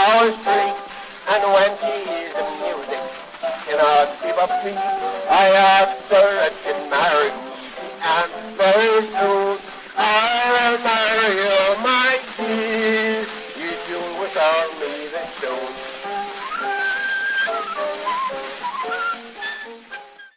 our street, and when she's in music, cannot keep a beat. I asked her if she'd marry me, and very soon